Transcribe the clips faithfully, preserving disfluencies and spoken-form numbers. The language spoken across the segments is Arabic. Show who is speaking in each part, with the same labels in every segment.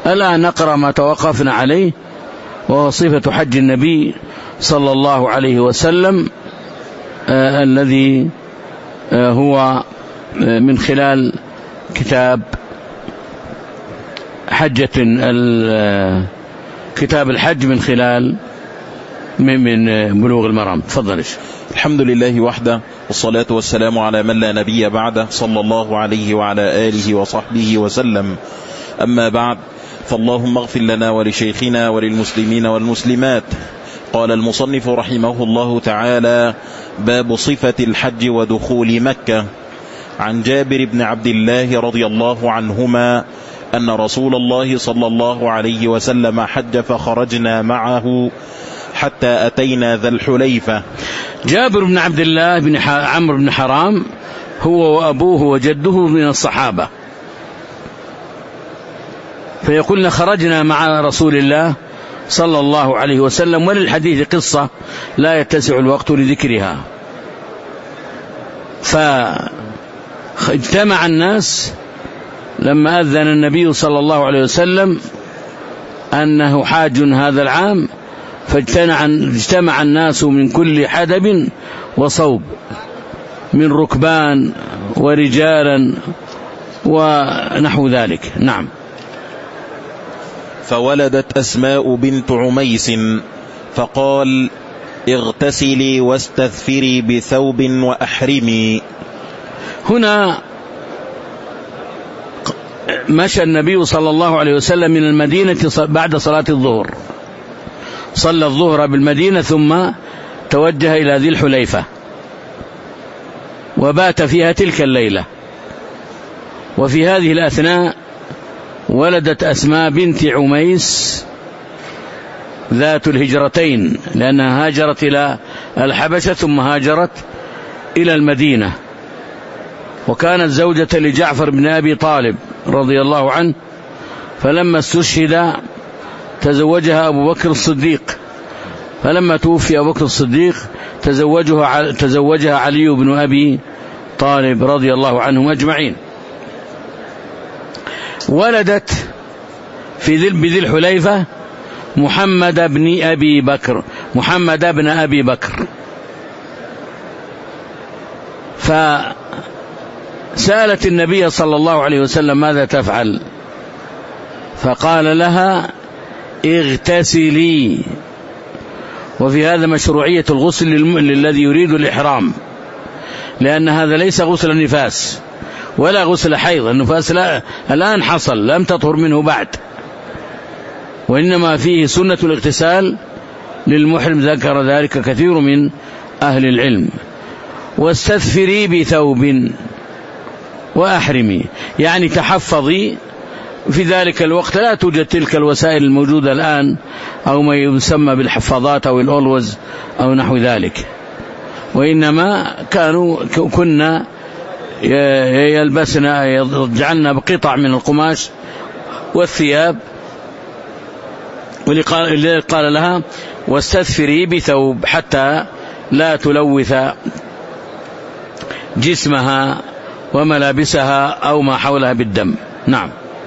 Speaker 1: الآن نقرأ ما توقفنا عليه، وهو صفة حج النبي صلى الله عليه وسلم آه الذي آه هو آه من خلال كتاب حجة كتاب الحج من خلال من, من بلوغ المرام. تفضل.
Speaker 2: الحمد لله وحده، والصلاة والسلام على من لا نبي بعده، صلى الله عليه وعلى آله وصحبه وسلم. أما بعد، فاللهم اغفر لنا ولشيخنا وللمسلمين والمسلمات. قال المصنف رحمه الله تعالى: باب صفة الحج ودخول مكة. عن جابر بن عبد الله رضي الله عنهما أن رسول الله صلى الله عليه وسلم حج فخرجنا معه حتى أتينا ذا الحليفة.
Speaker 1: جابر بن عبد الله بن عمرو بن حرام هو وأبوه وجده من الصحابة، فيقولنا خرجنا مع رسول الله صلى الله عليه وسلم، وللحديث قصة لا يتسع الوقت لذكرها. فاجتمع الناس لما أذن النبي صلى الله عليه وسلم أنه حاج هذا العام، فاجتمع الناس من كل حدب وصوب، من ركبان ورجالا ونحو ذلك. نعم.
Speaker 2: فولدت أسماء بنت عميس فقال: اغتسلي واستثفري بثوب وأحرمي.
Speaker 1: هنا مشى النبي صلى الله عليه وسلم من المدينة بعد صلاة الظهر، صلى الظهر بالمدينة ثم توجه إلى ذي الحليفة وبات فيها تلك الليلة. وفي هذه الأثناء ولدت أسماء بنت عميس ذات الهجرتين، لأنها هاجرت إلى الحبشة ثم هاجرت إلى المدينة، وكانت زوجة لجعفر بن أبي طالب رضي الله عنه، فلما استشهد تزوجها أبو بكر الصديق، فلما توفي أبو بكر الصديق تزوجها, تزوجها علي بن أبي طالب رضي الله عنهم أجمعين. ولدت في ذي بذي الحليفة محمد بن أبي بكر محمد بن أبي بكر فسألت النبي صلى الله عليه وسلم ماذا تفعل؟ فقال لها: اغتسلي. وفي هذا مشروعية الغسل للذي يريد الإحرام، لأن هذا ليس غسل النفاس ولا غسل حيض، النفاس لا الآن حصل لم تطهر منه بعد، وإنما فيه سنة الاغتسال للمحرم، ذكر ذلك كثير من أهل العلم. واستثفري بثوب وأحرمي، يعني تحفظي. في ذلك الوقت لا توجد تلك الوسائل الموجودة الآن، أو ما يسمى بالحفاظات أو الأولوز أو نحو ذلك، وإنما كانوا كنا يلبسن يجعلن بقطع من القماش والثياب. ولذلك قال لها: واستثفري بثوب، حتى لا تلوث جسمها وملابسها أو ما حولها بالدم. نعم.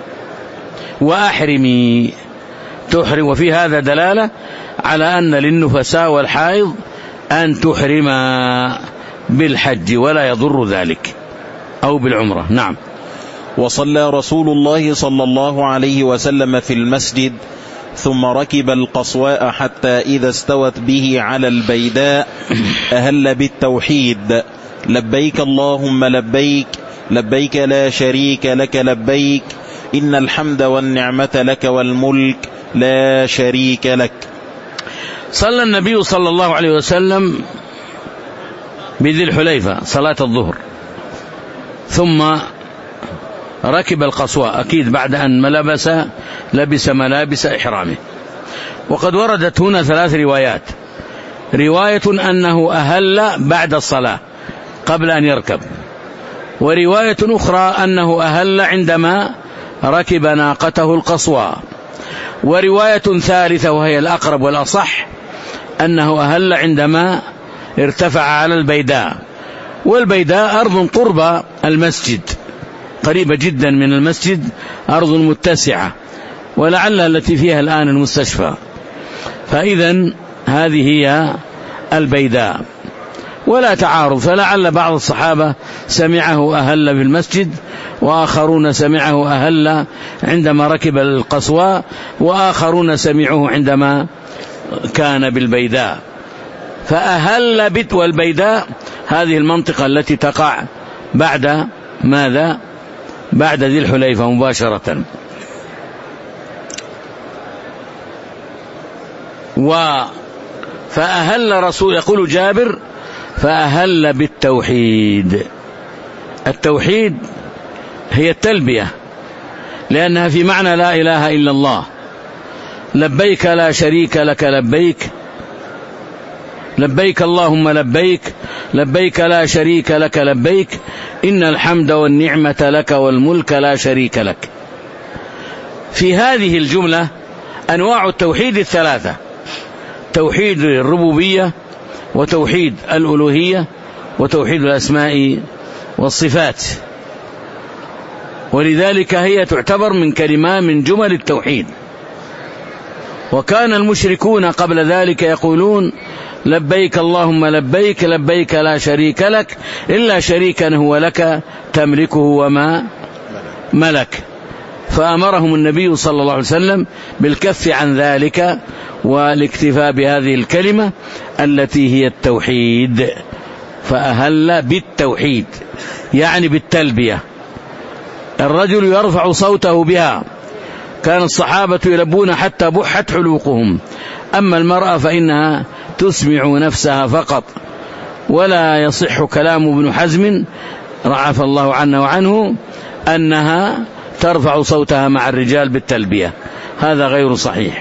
Speaker 1: وأحرمي، تحرم. وفي هذا دلالة على أن للنفساء والحائض أن تحرما بالحج ولا يضر ذلك، أو بالعمرة. نعم.
Speaker 2: وصلى رسول الله صلى الله عليه وسلم في المسجد، ثم ركب القصواء حتى إذا استوت به على البيداء أهل بالتوحيد: لبيك اللهم لبيك، لبيك لا شريك لك لبيك، إن الحمد والنعمة لك والملك لا شريك لك.
Speaker 1: صلى النبي صلى الله عليه وسلم بذي الحليفة صلاة الظهر، ثم ركب القصواء، أكيد بعد أن ملبس لبس ملابس إحرامه. وقد وردت هنا ثلاث روايات: رواية أنه أهل بعد الصلاة قبل أن يركب، ورواية أخرى أنه أهل عندما ركب ناقته القصواء، ورواية ثالثة وهي الأقرب والأصح أنه أهل عندما ارتفع على البيداء. والبيداء أرض قرب المسجد، قريبة جدا من المسجد، أرض متسعة، ولعل التي فيها الآن المستشفى. فإذن هذه هي البيداء، ولا تعارض، فلعل بعض الصحابة سمعه أهل في المسجد، وآخرون سمعه أهل عندما ركب القصواء، وآخرون سمعوه عندما كان بالبيداء. فأهل بت والبيداء هذه المنطقة التي تقع بعد ماذا؟ بعد ذي الحليفة مباشرة. و فأهل رسول، يقول جابر فأهل بالتوحيد. التوحيد هي التلبية، لأنها في معنى لا إله إلا الله. لبيك لا شريك لك لبيك، لبيك اللهم لبيك، لبيك لا شريك لك لبيك، إن الحمد والنعمة لك والملك لا شريك لك. في هذه الجملة أنواع التوحيد الثلاثة: توحيد الربوبية، وتوحيد الألوهية، وتوحيد الأسماء والصفات. ولذلك هي تعتبر من كلمة من جمل التوحيد. وكان المشركون قبل ذلك يقولون لبيك اللهم لبيك، لبيك لا شريك لك إلا شريكا هو لك تملكه وما ملك. فأمرهم النبي صلى الله عليه وسلم بالكف عن ذلك والاكتفاء بهذه الكلمة التي هي التوحيد. فأهل بالتوحيد يعني بالتلبية. الرجل يرفع صوته بها، كان الصحابة يلبون حتى بحت حلوقهم. أما المرأة فإنها تسمع نفسها فقط. ولا يصح كلام ابن حزم رعف الله عنه وعنه أنها ترفع صوتها مع الرجال بالتلبية، هذا غير صحيح.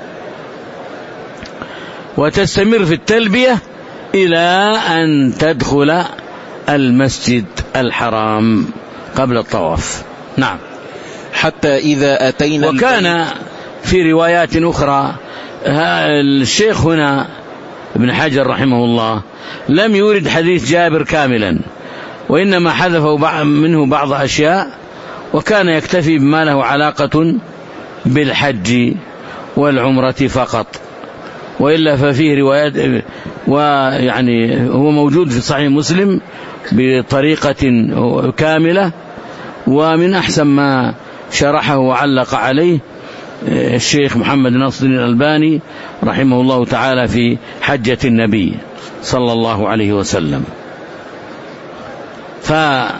Speaker 1: وتستمر في التلبية إلى أن تدخل المسجد الحرام قبل الطواف. نعم.
Speaker 2: حتى إذا أتينا.
Speaker 1: وكان في روايات أخرى الشيخ هنا ابن حجر رحمه الله لم يورد حديث جابر كاملا، وإنما حذفه منه بعض أشياء، وكان يكتفي بما له علاقة بالحج والعمرة فقط. وإلا ففيه روايات، ويعني هو موجود في صحيح مسلم بطريقة كاملة، ومن أحسن ما شرحه وعلق عليه الشيخ محمد ناصر الألباني رحمه الله تعالى في حجة النبي صلى الله عليه وسلم. فمن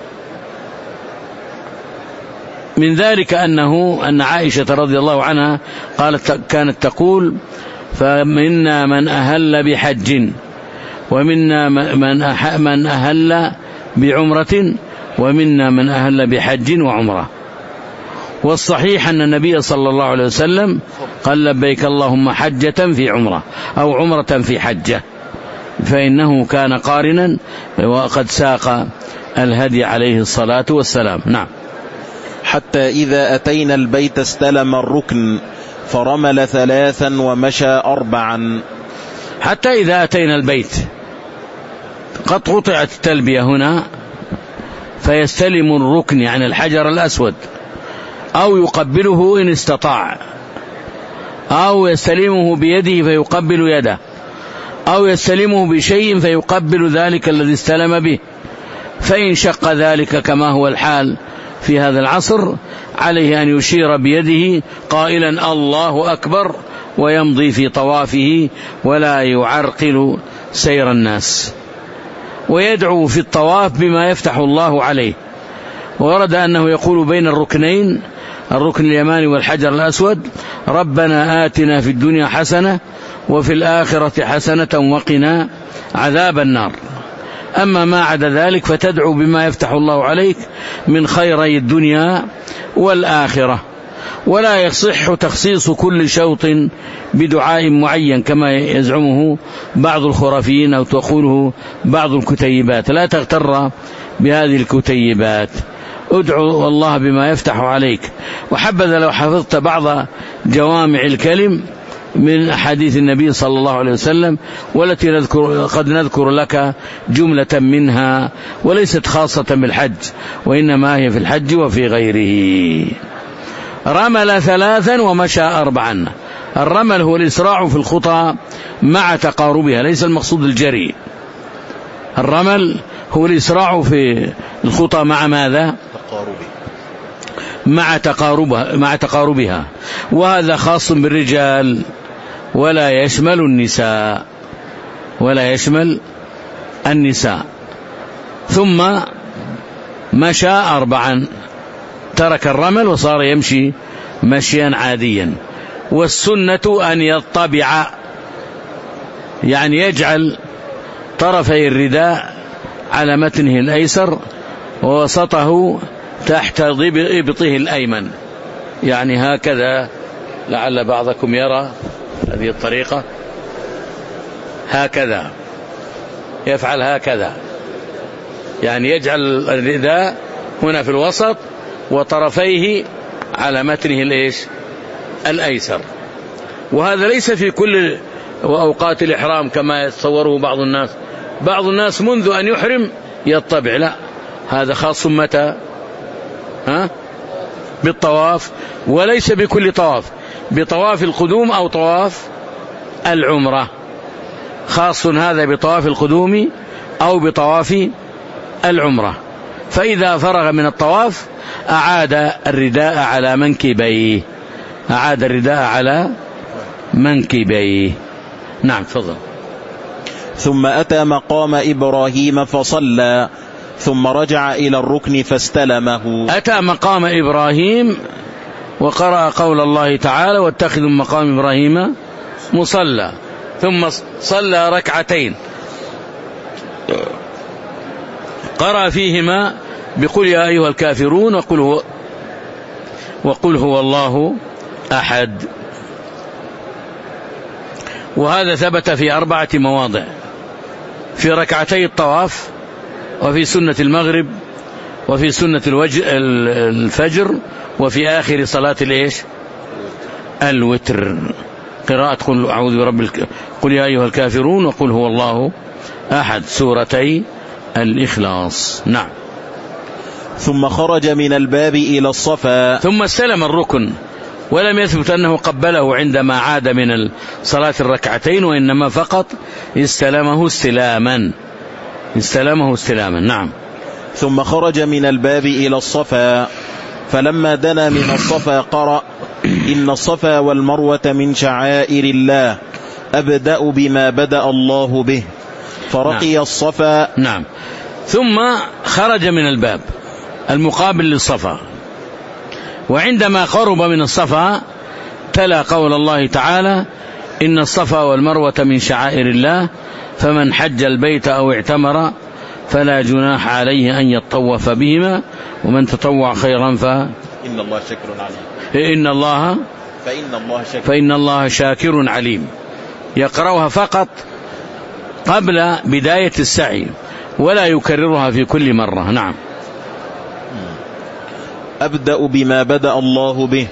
Speaker 1: ذلك أنه أن عائشة رضي الله عنها قالت كانت تقول: فمنا من أهل بحج، ومنا من أهل بعمرة، ومنا من أهل بحج وعمرة. والصحيح أن النبي صلى الله عليه وسلم قال: لبيك اللهم حجة في عمرة أو عمرة في حجة، فإنه كان قارنا وقد ساق الهدي عليه الصلاة والسلام. نعم.
Speaker 2: حتى إذا أتينا البيت استلم الركن فرمل ثلاثا ومشى أربعا.
Speaker 1: حتى إذا أتينا البيت، قد قطعت التلبية هنا، فيستلم الركن يعني الحجر الأسود، أو يقبله إن استطاع، أو يستلمه بيده فيقبل يده، أو يستلمه بشيء فيقبل ذلك الذي استلم به. فإن شق ذلك كما هو الحال في هذا العصر، عليه أن يشير بيده قائلا الله أكبر، ويمضي في طوافه ولا يعرقل سير الناس، ويدعو في الطواف بما يفتح الله عليه. ورد أنه يقول بين الركنين، الركن اليماني والحجر الأسود: ربنا آتنا في الدنيا حسنة وفي الآخرة حسنة وقنا عذاب النار. أما ما عدا ذلك فتدعو بما يفتح الله عليك من خيري الدنيا والآخرة. ولا يصح تخصيص كل شوط بدعاء معين كما يزعمه بعض الخرافيين أو تقوله بعض الكتيبات. لا تغتر بهذه الكتيبات، ادعو الله بما يفتح عليك. وحبذا لو حفظت بعض جوامع الكلم من أحاديث النبي صلى الله عليه وسلم، والتي نذكر قد نذكر لك جملة منها، وليست خاصة بالحج، وإنما هي في الحج وفي غيره. رمل ثلاثا ومشى أربعا. الرمل هو الإسراع في الخطى مع تقاربها، ليس المقصود الجري. الرمل هو الإسراع في الخطى مع ماذا؟ مع تقاربها مع تقاربها وهذا خاص بالرجال ولا يشمل النساء ولا يشمل النساء. ثم مشى أربعا، ترك الرمل وصار يمشي مشيا عاديا. والسنة أن يطبع، يعني يجعل طرفي الرداء على متنه الأيسر ووسطه تحت إبطه الأيمن، يعني هكذا. لعل بعضكم يرى هذه الطريقة، هكذا يفعل، هكذا يعني يجعل الرداء هنا في الوسط وطرفيه على متنه الإيش الأيسر. وهذا ليس في كل أوقات الإحرام كما يتصوره بعض الناس. بعض الناس منذ أن يحرم يطبع، لا، هذا خاص متى؟ ها؟ بالطواف، وليس بكل طواف، بطواف القدوم أو طواف العمرة، خاص هذا بطواف القدوم أو بطواف العمرة. فإذا فرغ من الطواف أعاد الرداء على منكبيه، أعاد الرداء على منكبيه. نعم تفضل.
Speaker 2: ثم أتى مقام إبراهيم فصلى ثم رجع إلى الركن فاستلمه.
Speaker 1: أتى مقام إبراهيم وقرأ قول الله تعالى واتخذوا مقام إبراهيم مصلى، ثم صلى ركعتين قرأ فيهما بقل يا أيها الكافرون وقل هو, وقل هو الله أحد. وهذا ثبت في أربعة مواضع: في ركعتي الطواف، وفي سنة المغرب، وفي سنة الفجر، وفي آخر صلاة الإيش الوتر، قراءة قل أعوذ برب الك... قل يا أيها الكافرون وقل هو الله أحد، سورتي الإخلاص. نعم.
Speaker 2: ثم خرج من الباب إلى الصفا
Speaker 1: ثم استلم الركن، ولم يثبت أنه قبله عندما عاد من صلاة الركعتين، وإنما فقط استلمه استلاما استلمه استلاما. نعم.
Speaker 2: ثم خرج من الباب إلى الصفا فلما دنا من الصفا قرأ إن الصفا والمروة من شعائر الله أبدأ بما بدأ الله به فرقي نعم. الصفا.
Speaker 1: نعم. ثم خرج من الباب المقابل للصفا، وعندما قرب من الصفا تلا قول الله تعالى إن الصفا والمروة من شعائر الله فمن حج البيت أو اعتمر فلا جناح عليه أن يطوف بهما ومن تطوع خيرا ف
Speaker 2: إن الله شاكر عليم
Speaker 1: إن الله
Speaker 2: فإن الله شاكر,
Speaker 1: فإن الله شاكر عليم. يقرأها فقط قبل بداية السعي ولا يكررها في كل مرة. نعم.
Speaker 2: أبدأ بما بدأ الله به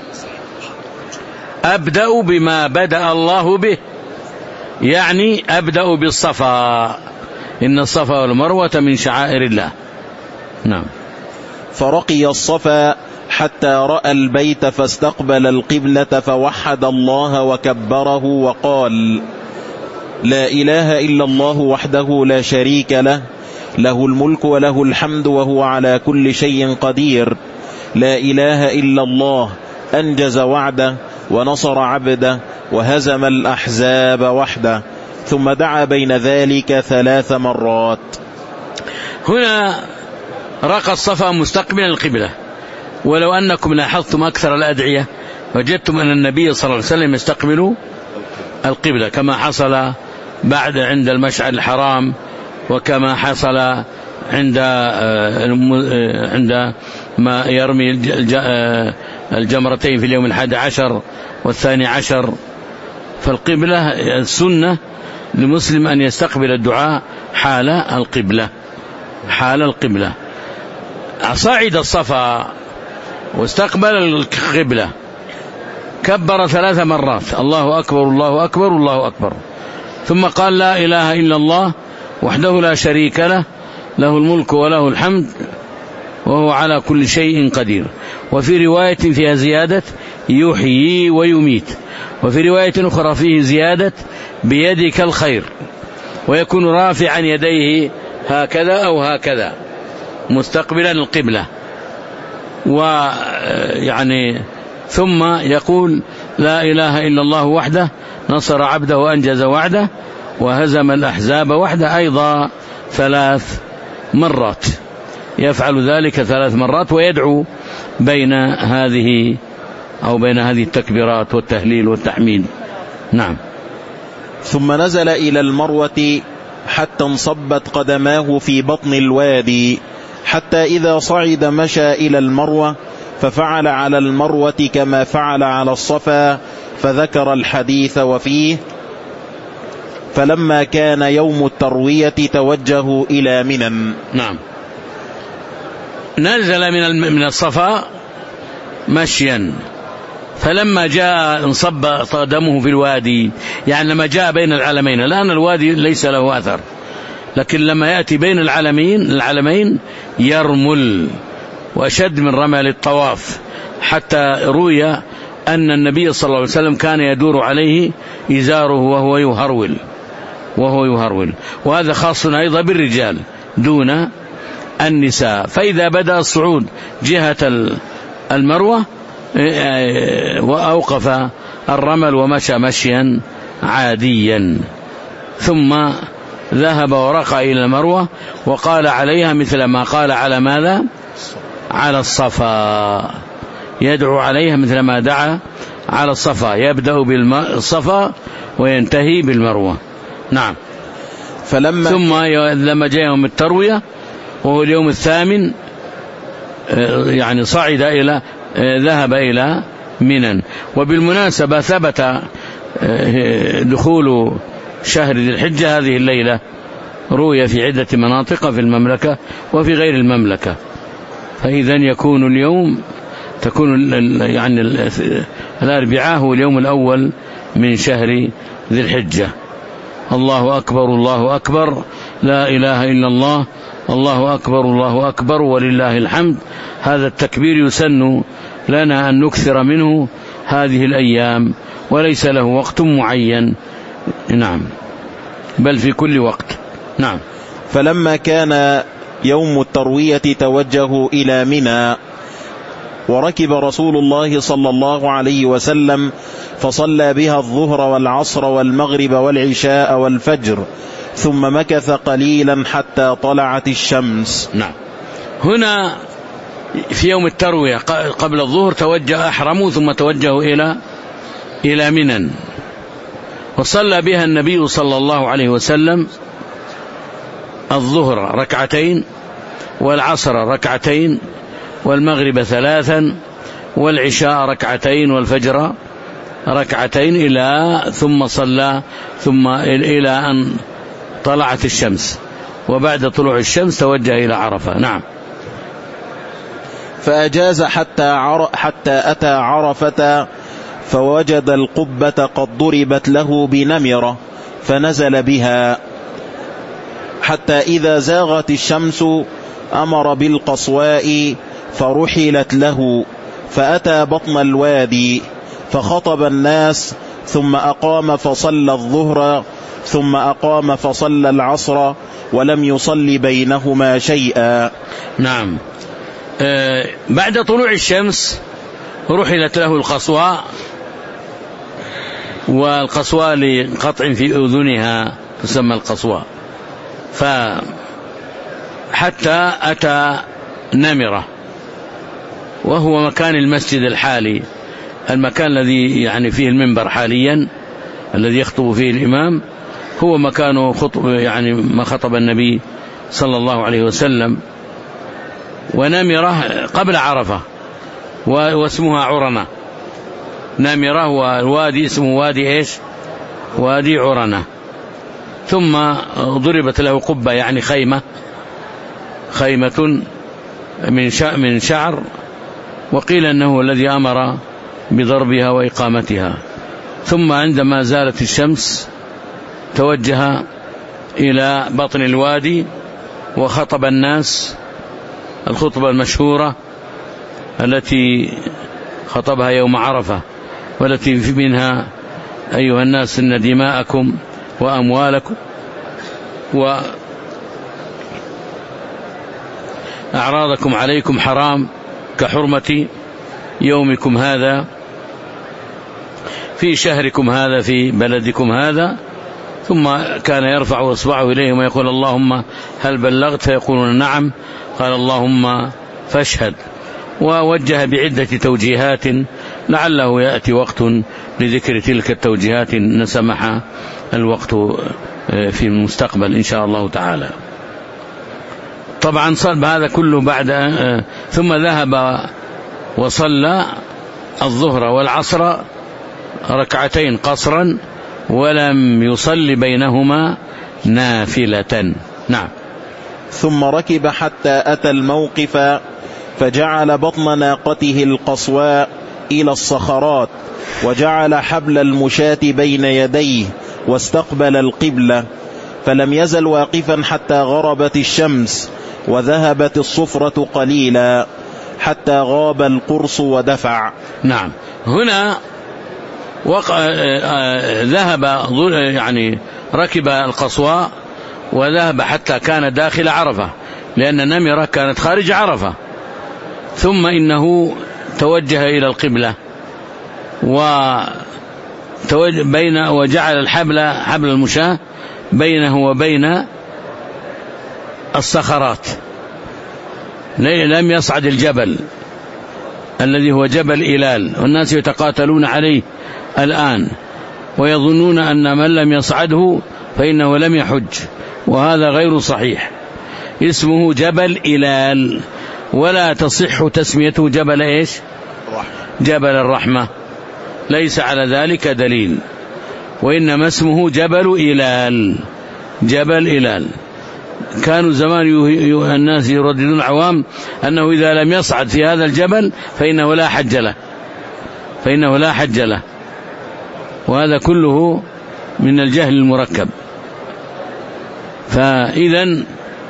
Speaker 1: أبدأ بما بدأ الله به، يعني أبدأ بالصفا، إن الصفا والمروة من شعائر الله. نعم.
Speaker 2: فرقي الصفا حتى رأى البيت فاستقبل القبلة فوحد الله وكبره وقال لا إله إلا الله وحده لا شريك له له الملك وله الحمد وهو على كل شيء قدير لا إله إلا الله أنجز وعده ونصر عبده وهزم الأحزاب وحده. ثم دعا بين ذلك ثلاث مرات.
Speaker 1: هنا رقى الصفا مستقبلا القبلة، ولو أنكم لاحظتم أكثر الأدعية وجدتم أن النبي صلى الله عليه وسلم يستقبل القبلة، كما حصل بعد عند المشعر الحرام، وكما حصل عند عند ما يرمي الجمرتين في اليوم الحادي عشر والثاني عشر. فالقبلة السنة لمسلم أن يستقبل الدعاء حال القبلة حال القبلة. صعد الصفا واستقبل القبلة، كبر ثلاث مرات الله أكبر الله أكبر الله أكبر، ثم قال لا إله إلا الله وحده لا شريك له له الملك وله الحمد وهو على كل شيء قدير. وفي رواية فيها زيادة يحيي ويميت. وفي رواية أخرى فيه زيادة بيدك الخير، ويكون رافعا يديه هكذا أو هكذا مستقبلا القبلة، ويعني ثم يقول لا إله إلا الله وحده نصر عبده وأنجز وعده وهزم الأحزاب وحده، أيضا ثلاث مرات، يفعل ذلك ثلاث مرات ويدعو بين هذه أو بين هذه التكبيرات والتهليل والتحميد. نعم.
Speaker 2: ثم نزل إلى المروة حتى انصبت قدماه في بطن الوادي، حتى إذا صعد مشى إلى المروة ففعل على المروة كما فعل على الصفا، فذكر الحديث وفيه فلما كان يوم التروية توجهوا إلى منى.
Speaker 1: نعم. نزل من من الصفا مشيا، فلما جاء انصب قدمه في الوادي، يعني لما جاء بين العلمين، الآن الوادي ليس له أثر، لكن لما يأتي بين العلمين العلمين يرمل، وأشد من رمل الطواف، حتى روي أن النبي صلى الله عليه وسلم كان يدور عليه إزاره وهو يهرول وهو يهرول وهذا خاص أيضا بالرجال دون النساء. فإذا بدأ الصعود جهة المروة وأوقف الرمل ومشى مشيا عاديا، ثم ذهب ورقى إلى المروة وقال عليها مثل ما قال على ماذا؟ على الصفا، يدعو عليها مثل ما دعا على الصفا، يبدأ بالصفا وينتهي بالمروة. نعم.
Speaker 2: فلما
Speaker 1: ثم لما جاء يوم التروية وهو اليوم الثامن يعني صعد إلى ذهب إلى منى. وبالمناسبة ثبت دخول شهر ذي الحجة هذه الليلة، روي في عدة مناطق في المملكة وفي غير المملكة، فإذا يكون اليوم تكون يعني الأربعاء هو اليوم الأول من شهر ذي الحجة. الله أكبر الله أكبر، لا إله إلا الله، الله أكبر الله أكبر ولله الحمد. هذا التكبير يسن لنا أن نكثر منه هذه الأيام، وليس له وقت معين. نعم، بل في كل وقت. نعم.
Speaker 2: فلما كان يوم التروية توجهوا إلى منى، وركب رسول الله صلى الله عليه وسلم فصلى بها الظهر والعصر والمغرب والعشاء والفجر، ثم مكث قليلا حتى طلعت الشمس.
Speaker 1: نعم. هنا في يوم التروية قبل الظهر توجه أحرموا ثم توجهوا إلى إلى منى، وصلى بها النبي صلى الله عليه وسلم الظهر ركعتين والعصر ركعتين والمغرب ثلاثا والعشاء ركعتين والفجر ركعتين، إلى ثم صلى ثم إلى أن طلعت الشمس، وبعد طلوع الشمس توجه إلى عرفة. نعم.
Speaker 2: فأجاز حتى, عر... حتى أتى عرفة فوجد القبة قد ضربت له بنمرة فنزل بها، حتى إذا زاغت الشمس أمر بالقصواء فرحلت له، فأتى بطن الوادي فخطب الناس، ثم أقام فصلى الظهر، ثم أقام فصلى العصر، ولم يصل بينهما شيئا.
Speaker 1: نعم. آه بعد طلوع الشمس رحلت له القصواء، والقصواء لقطع في أذنها تسمى القصواء، فحتى أتى نمرة وهو مكان المسجد الحالي، المكان الذي يعني فيه المنبر حاليا الذي يخطب فيه الإمام، هو مكانه خطب يعني ما خطب النبي صلى الله عليه وسلم. ونمرة قبل عرفة واسمها عرنة، نمرة والوادي اسمه وادي إيش؟ وادي عرنة. ثم ضربت له قبة يعني خيمة، خيمة من شعر، وقيل أنه الذي أمر بضربها وإقامتها. ثم عندما زالت الشمس توجه إلى بطن الوادي وخطب الناس الخطبة المشهورة التي خطبها يوم عرفة، والتي منها أيها الناس إن دماءكم وأموالكم وأعراضكم عليكم حرام كحرمة يومكم هذا في شهركم هذا في بلدكم هذا. ثم كان يرفع إصبعه إليهم ويقول اللهم هل بلغت؟ فيقولون نعم. قال اللهم فاشهد. ووجه بعدة توجيهات لعله يأتي وقت لذكر تلك التوجيهات إن سمح الوقت في المستقبل إن شاء الله تعالى. طبعا صلب هذا كله بعد ثم ذهب وصلى الظهر والعصر ركعتين قصرا ولم يصل بينهما نافلة. نعم.
Speaker 2: ثم ركب حتى أتى الموقف فجعل بطن ناقته القصواء إلى الصخرات وجعل حبل المشاة بين يديه واستقبل القبلة، فلم يزل واقفا حتى غربت الشمس وذهبت الصفرة قليلا حتى غاب القرص ودفع.
Speaker 1: نعم. هنا وقع ذهب يعني ركب القصواء وذهب حتى كان داخل عرفة، لأن النمرة كانت خارج عرفة. ثم إنه توجه إلى القبلة وبين وجعل الحبل حبل المشاة بينه وبين الصخرات، لم يصعد الجبل الذي هو جبل إلال، والناس يتقاتلون عليه الآن ويظنون أن من لم يصعده فإنه لم يحج، وهذا غير صحيح. اسمه جبل إلال ولا تصح تسميته جبل إيش؟ جبل الرحمة، ليس على ذلك دليل، وإنما اسمه جبل إلال. جبل إلال كانوا زمان الناس يرددون العوام أنه إذا لم يصعد في هذا الجبل فإنه لا حج له، فإنه لا حج له، وهذا كله من الجهل المركب. فإذن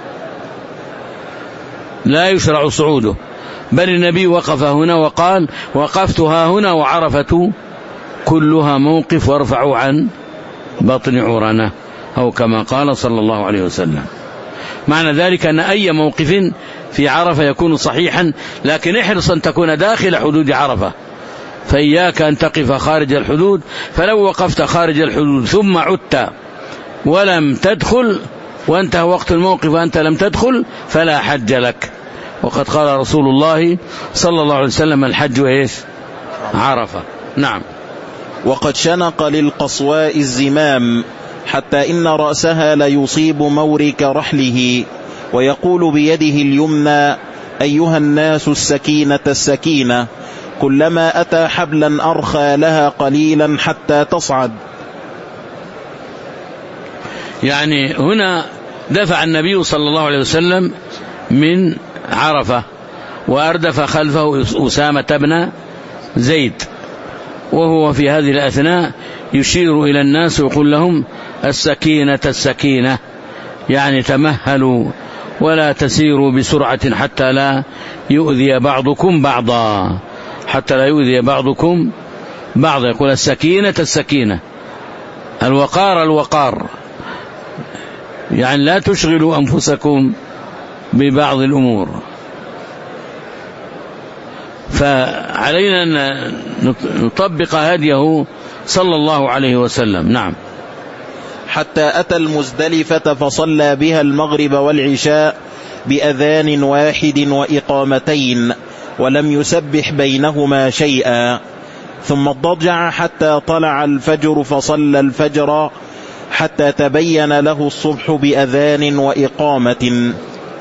Speaker 1: لا يشرع صعوده، بل النبي وقف هنا وقال وقفتها هنا وعرفة كلها موقف وارفعوا عن بطن عرنة، أو كما قال صلى الله عليه وسلم. معنى ذلك أن أي موقف في عرفة يكون صحيحا، لكن احرص أن تكون داخل حدود عرفة، فإياك أن تقف خارج الحدود. فلو وقفت خارج الحدود ثم عدت ولم تدخل وانتهى وقت الموقف وأنت لم تدخل فلا حج لك. وقد قال رسول الله صلى الله عليه وسلم الحج إيش؟ عرفة. نعم.
Speaker 2: وقد شنق للقصواء الزمام حتى إن رأسها ليصيب مورك رحله، ويقول بيده اليمنى أيها الناس السكينة السكينة، كلما أتى حبلا أرخى لها قليلا حتى تصعد.
Speaker 1: يعني هنا دفع النبي صلى الله عليه وسلم من عرفة وأردف خلفه أسامة بن زيد، وهو في هذه الأثناء يشير إلى الناس ويقول لهم السكينة السكينة، يعني تمهلوا ولا تسيروا بسرعة حتى لا يؤذي بعضكم بعضا، حتى لا يؤذي بعضكم بعضا. يقول السكينة السكينة، الوقار الوقار، يعني لا تشغلوا أنفسكم ببعض الأمور. فعلينا أن نطبق هديه صلى الله عليه وسلم. نعم.
Speaker 2: حتى أتى المزدلفة فصلى بها المغرب والعشاء بأذان واحد وإقامتين، ولم يسبح بينهما شيئا، ثم اضطجع حتى طلع الفجر فصلى الفجر حتى تبين له الصبح بأذان وإقامة.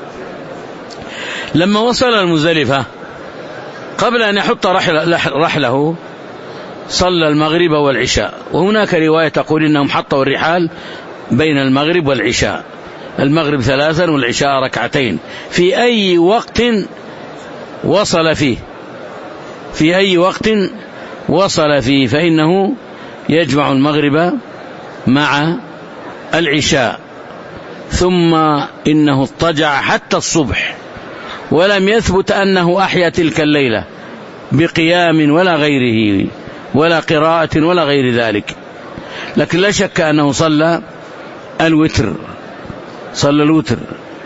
Speaker 1: لما وصل المزدلفة قبل أن يحط رحل رحله صلى المغرب والعشاء، وهناك رواية تقول إنهم حطوا الرحال بين المغرب والعشاء، المغرب ثلاثا والعشاء ركعتين، في أي وقت وصل فيه، في أي وقت وصل فيه فإنه يجمع المغرب مع العشاء. ثم إنه اضطجع حتى الصبح، ولم يثبت أنه أحيا تلك الليلة، بقيام ولا غيره ولا قراءة ولا غير ذلك. لكن لا شك أنه صلى الوتر، صلى الوتر.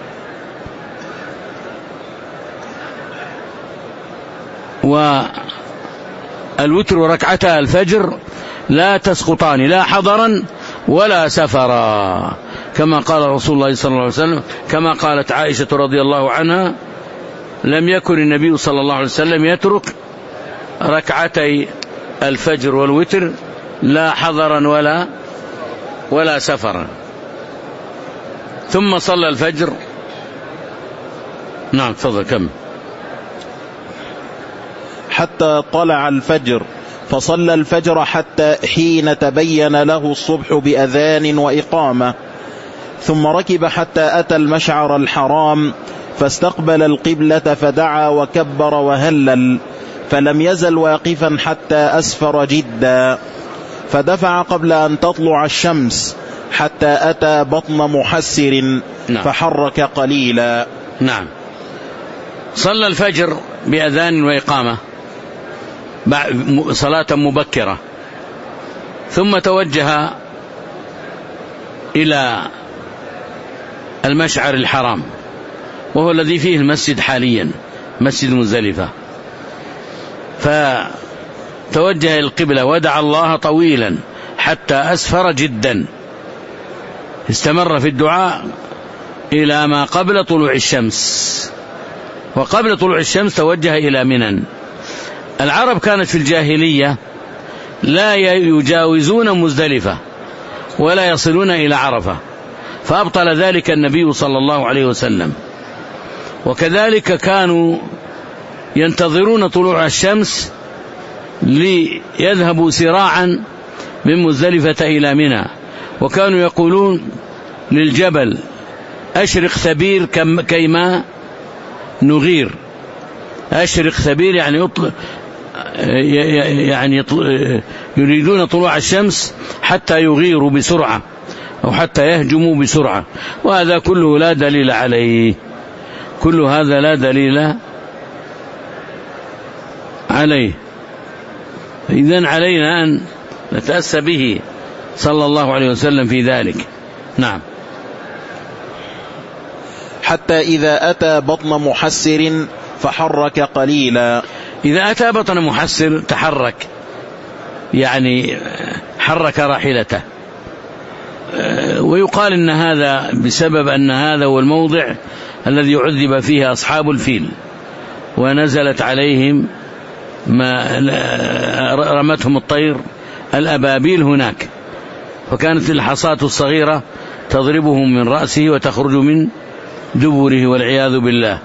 Speaker 1: والوتر وركعتا الفجر لا تسقطان لا حضرا ولا سفرا، كما قال رسول الله صلى الله عليه وسلم، كما قالت عائشة رضي الله عنها: لم يكن النبي صلى الله عليه وسلم يترك ركعتي الفجر والوتر لا حضرا ولا ولا سفرا. ثم صلى الفجر. نعم تفضل كم.
Speaker 2: حتى طلع الفجر، فصلى الفجر حتى حين تبين له الصبح بأذان وإقامة، ثم ركب حتى أتى المشعر الحرام فاستقبل القبلة فدعا وكبر وهلل، فلم يزل واقفا حتى أسفر جدا، فدفع قبل أن تطلع الشمس حتى أتى بطن محسر فحرك قليلا.
Speaker 1: نعم. صلى الفجر بأذان وإقامة صلاة مبكرة، ثم توجه إلى المشعر الحرام وهو الذي فيه المسجد حاليا، مسجد مزدلفة، فتوجه إلى القبلة ودعا الله طويلا حتى أسفر جدا، استمر في الدعاء إلى ما قبل طلوع الشمس، وقبل طلوع الشمس توجه إلى منى. العرب كانت في الجاهلية لا يجاوزون مزدلفة ولا يصلون إلى عرفة، فأبطل ذلك النبي صلى الله عليه وسلم. وكذلك كانوا ينتظرون طلوع الشمس ليذهبوا سراعا من مزدلفة إلى منى، وكانوا يقولون للجبل: أشرق ثبير كيما نغير. أشرق ثبير يعني يطلع، يعني يريدون طلوع الشمس حتى يغيروا بسرعة أو حتى يهجموا بسرعة، وهذا كله لا دليل عليه، كل هذا لا دليل عليه. إذن علينا أن نتأسى به صلى الله عليه وسلم في ذلك. نعم.
Speaker 2: حتى إذا أتى بطن محسر فحرك قليلا.
Speaker 1: إذا أتى بطن محسر تحرك، يعني حرك راحلته. ويقال إن هذا بسبب أن هذا هو الموضع الذي عذب فيه أصحاب الفيل، ونزلت عليهم ما رمتهم الطير الأبابيل هناك، فكانت الحصاة الصغيرة تضربهم من رأسه وتخرج من دبره والعياذ بالله.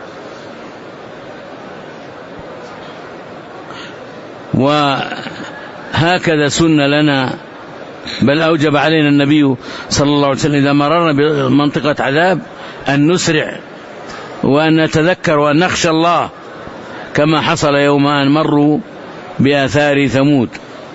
Speaker 1: وهكذا سن لنا، بل أوجب علينا النبي صلى الله عليه وسلم إذا مررنا بمنطقة عذاب أن نسرع وأن نتذكر وأن نخشى الله، كما حصل يوم أن مروا بآثار ثمود.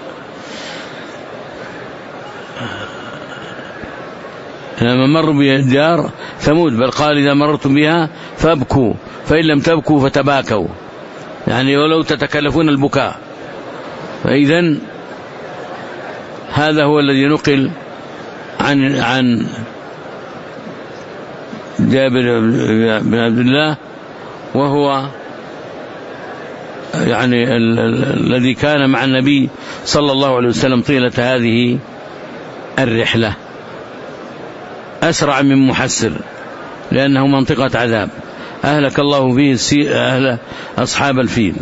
Speaker 1: لما مروا بديار ثمود بل قال: إذا مررتم بها فابكوا فإن لم تبكوا فتباكوا، يعني ولو تتكلفون البكاء. فإذن هذا هو الذي نقل عن عن جابر بن عبد الله، وهو يعني الذي كان مع النبي صلى الله عليه وسلم طيلة هذه الرحلة. أسرع من محسر لأنه منطقة عذاب أهلك الله فيه أهل أصحاب الفيل.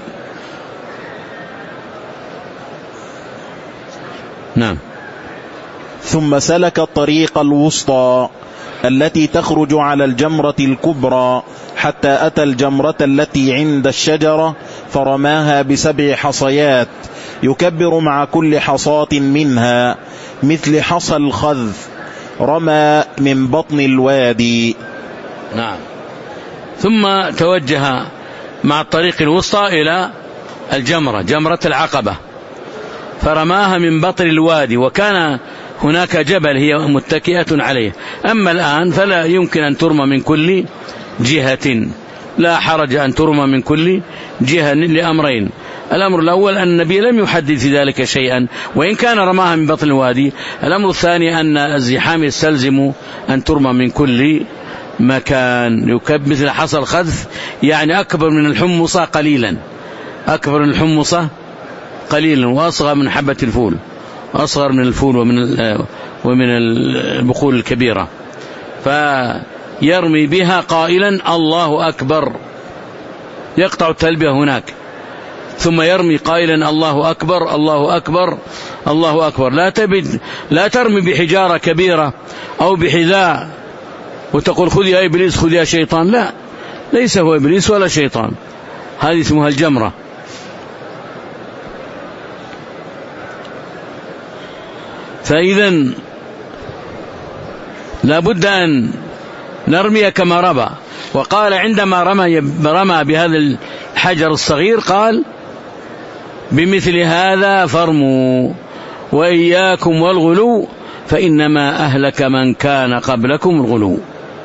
Speaker 1: نعم.
Speaker 2: ثم سلك الطريق الوسطى التي تخرج على الجمرة الكبرى حتى أتى الجمرة التي عند الشجرة فرماها بسبع حصيات يكبر مع كل حصاة منها مثل حصى الخذف، رمى من بطن الوادي.
Speaker 1: نعم. ثم توجه مع الطريق الوسطى إلى الجمرة، جمرة العقبة، فرماها من بطن الوادي، وكان هناك جبل هي متكئة عليه. أما الآن فلا يمكن أن ترمى من كل جهة، لا حرج أن ترمى من كل جهة لأمرين: الأمر الأول أن النبي لم يحدد في ذلك شيئا وإن كان رماها من بطن الوادي. الأمر الثاني أن الزحام يستلزم أن ترمى من كل مكان، يكب مثل حصى الخذف، يعني أكبر من الحمصة قليلا، أكبر من الحمصة قليلا وأصغر من حبة الفول، أصغر من الفول ومن ومن البخول الكبيرة، فيرمي بها قائلا الله أكبر، يقطع التلبية هناك، ثم يرمي قائلا الله أكبر الله أكبر الله أكبر. لا تبد لا ترمي بحجارة كبيرة أو بحذاء وتقول خذ يا إبليس خذ يا شيطان، لا، ليس هو إبليس ولا شيطان، هذه اسمها الجمرة. فإذا لابد أن نرمي كما رمى. وقال عندما رمى, رمى بهذا الحجر الصغير قال بمثل هذا فارموا وإياكم والغلو فإنما أهلك من كان قبلكم الغلو.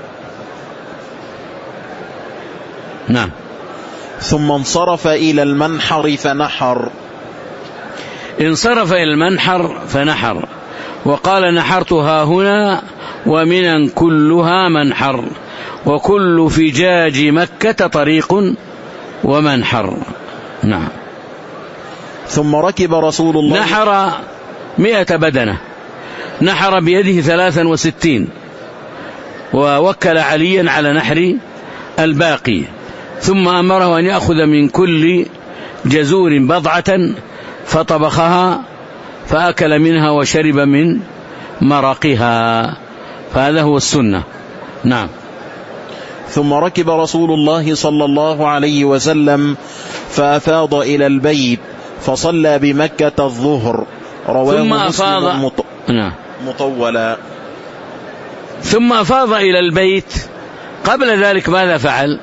Speaker 1: نعم.
Speaker 2: ثم انصرف إلى المنحر فنحر.
Speaker 1: انصرف إلى المنحر فنحر، وقال نحرتها هنا ومنا كلها منحر وكل فجاج مكة طريق ومنحر. نعم.
Speaker 2: ثم ركب رسول الله
Speaker 1: نحر مئة بدنة، نحر بيده ثلاثا وستين، ووكل عليا على نحر الباقي، ثم أمره أن يأخذ من كل جزور بضعة فطبخها فأكل منها وشرب من مرقها، فهذا هو السنة. نعم.
Speaker 2: ثم ركب رسول الله صلى الله عليه وسلم فأفاض إلى البيت فصلى بمكة الظهر، رواه
Speaker 1: ثم
Speaker 2: مسلم
Speaker 1: أفاض
Speaker 2: مط...
Speaker 1: نعم.
Speaker 2: مطولا.
Speaker 1: ثم أفاض إلى البيت. قبل ذلك ماذا فعل؟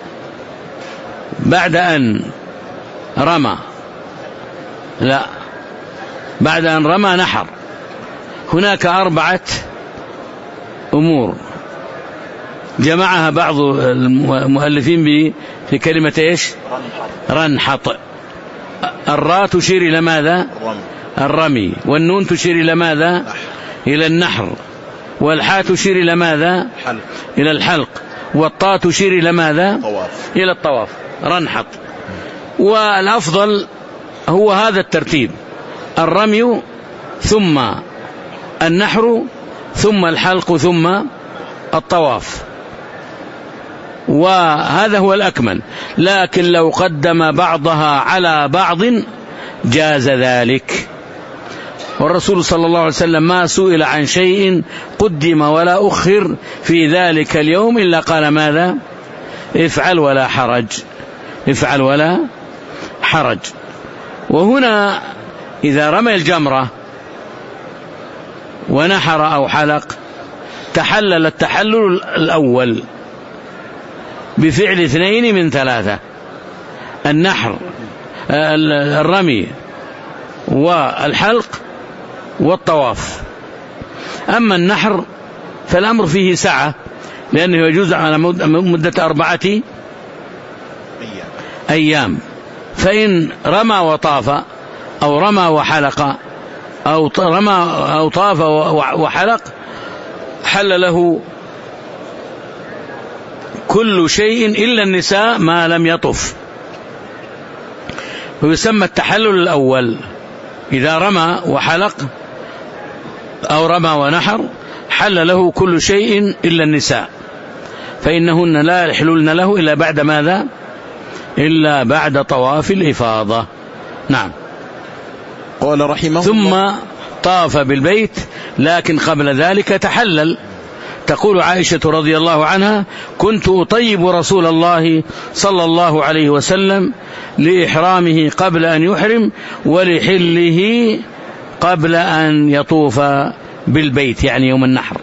Speaker 1: بعد أن رمى، لا، بعد أن رمى نحر. هناك أربعة أمور جمعها بعض المؤلفين في كلمة إيش؟ رنحط. الراء تشير إلى ماذا؟ الرمي، والنون تشير إلى ماذا؟ إلى النحر، والحاء تشير إلى ماذا؟ إلى الحلق، والطاء تشير إلى ماذا؟
Speaker 2: طواف.
Speaker 1: إلى الطواف، رنحط. والأفضل هو هذا الترتيب: الرمي ثم النحر ثم الحلق ثم الطواف، وهذا هو الأكمل. لكن لو قدم بعضها على بعض جاز ذلك، والرسول صلى الله عليه وسلم ما سئل عن شيء قدم ولا أخر في ذلك اليوم إلا قال ماذا؟ افعل ولا حرج، افعل ولا حرج. وهنا إذا رمى الجمرة ونحر أو حلق تحلل التحلل الأول بفعل اثنين من ثلاثة: النحر، الرمي، والحلق، والطواف. أما النحر فالأمر فيه سعة، لأنه يجوز على مدة أربعة أيام، فإن رمى وطاف أو رمى وحلق أو رمى أو طاف وحلق حل له كل شيء إلا النساء ما لم يطف، ويسمى التحلل الأول. إذا رمى وحلق أو رمى ونحر حل له كل شيء إلا النساء، فإنهن لا يحللن له إلا بعد ماذا؟ إلا بعد طواف الإفاضة. نعم.
Speaker 2: قال رحمه
Speaker 1: ثم
Speaker 2: الله:
Speaker 1: طاف بالبيت، لكن قبل ذلك تحلل. تقول عائشة رضي الله عنها: كنت أطيب رسول الله صلى الله عليه وسلم لإحرامه قبل أن يحرم ولحله قبل أن يطوف بالبيت، يعني يوم النحر.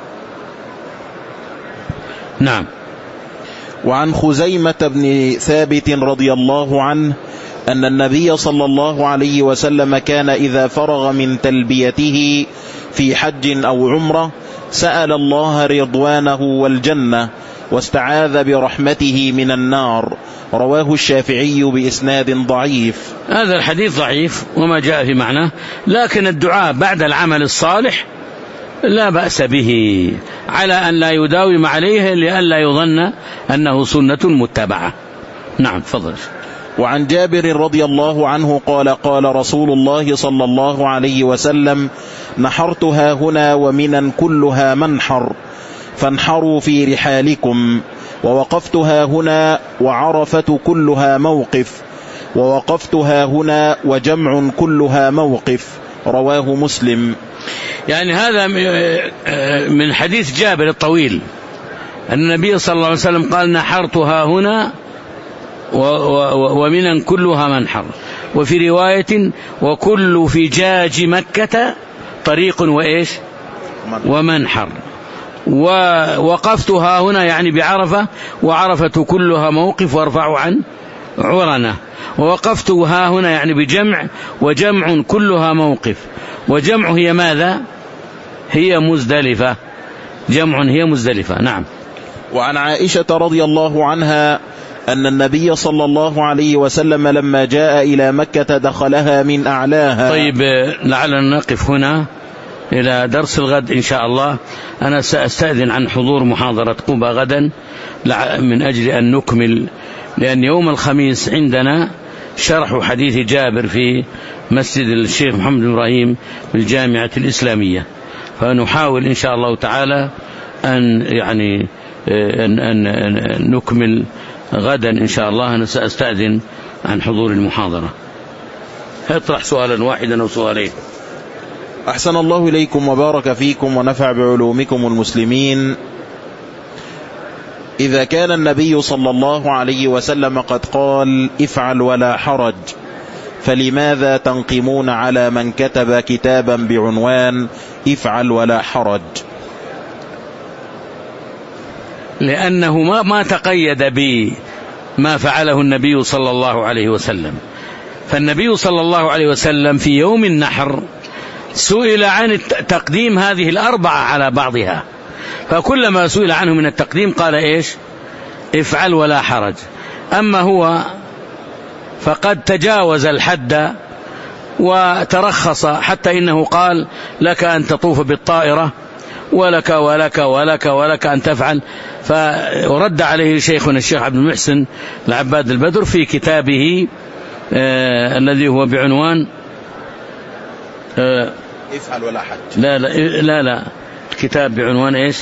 Speaker 1: نعم.
Speaker 2: وعن خزيمة بن ثابت رضي الله عنه أن النبي صلى الله عليه وسلم كان إذا فرغ من تلبيته في حج أو عمرة سأل الله رضوانه والجنة واستعاذ برحمته من النار، رواه الشافعي بإسناد ضعيف.
Speaker 1: هذا الحديث ضعيف وما جاء في معناه، لكن الدعاء بعد العمل الصالح لا بأس به، على أن لا يداوم عليه لئلا يظن أنه سنة متبعة. نعم تفضل.
Speaker 2: وعن جابر رضي الله عنه قال قال رسول الله صلى الله عليه وسلم نحرتها هنا ومنا كلها منحر فانحروا في رحالكم، ووقفتها هنا وعرفة كلها موقف، ووقفتها هنا وجمع كلها موقف، رواه مسلم.
Speaker 1: يعني هذا من حديث جابر الطويل أن النبي صلى الله عليه وسلم قال نحرتها هنا ومنا كلها منحر، وفي رواية وكل فجاج مكة طريق وإيش ومنحر، ووقفتها هنا يعني بعرفة، وعرفة كلها موقف وارفع عن عرنة، ووقفتها هنا يعني بجمع، وجمع كلها موقف، وجمع هي ماذا؟ هي مزدلفة، جمع هي مزدلفة. نعم.
Speaker 2: وعن عائشة رضي الله عنها أن النبي صلى الله عليه وسلم لما جاء إلى مكة دخلها من أعلاها.
Speaker 1: طيب لعلنا نقف هنا إلى درس الغد إن شاء الله. أنا سأستأذن عن حضور محاضرة قبة غدا من أجل أن نكمل، لأن يوم الخميس عندنا شرح حديث جابر في مسجد الشيخ محمد بن إبراهيم بالجامعة الإسلامية، فنحاول إن شاء الله تعالى أن يعني أن, أن, أن نكمل غدا إن شاء الله. أنا سأستأذن عن حضور المحاضرة. اطرح سؤالا واحدا أو سؤالين.
Speaker 2: أحسن الله إليكم وبارك فيكم ونفع بعلومكم المسلمين. إذا كان النبي صلى الله عليه وسلم قد قال افعل ولا حرج، فلماذا تنقمون على من كتب كتابا بعنوان افعل ولا حرج؟
Speaker 1: لأنه ما, ما تقيد بما فعله النبي صلى الله عليه وسلم. فالنبي صلى الله عليه وسلم في يوم النحر سئل عن تقديم هذه الأربعة على بعضها، فكلما سئل عنه من التقديم قال إيش؟ افعل ولا حرج. أما هو فقد تجاوز الحد وترخص، حتى إنه قال لك أن تطوف بالطائرة، ولك ولك ولك ولك أن تفعل. فرد عليه شيخنا الشيخ عبد المحسن العباد البدر في كتابه آه الذي هو بعنوان آه
Speaker 2: افعل ولا حرج.
Speaker 1: لا لا لا لا الكتاب بعنوان إيش؟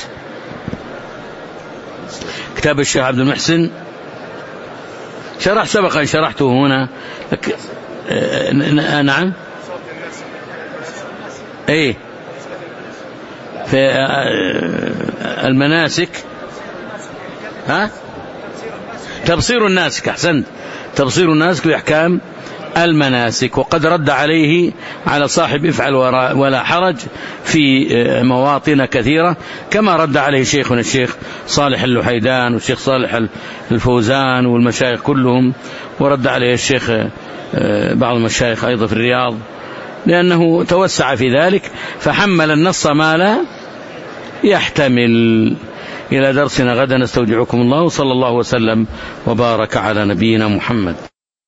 Speaker 1: كتاب الشيخ عبد المحسن، شرح سبقا شرحته هنا. آه نعم ايه في المناسك، ها تبصير الناسك، أحسنت، تبصير الناسك بأحكام المناسك. وقد رد عليه على صاحب افعل ولا حرج في مواطن كثيرة، كما رد عليه شيخنا الشيخ صالح اللحيدان والشيخ صالح الفوزان والمشايخ كلهم، ورد عليه الشيخ بعض المشايخ أيضا في الرياض، لأنه توسع في ذلك فحمل النص ما لا يحتمل. إلى درسنا غدا، نستودعكم الله، وصلى الله وسلم وبارك على نبينا محمد.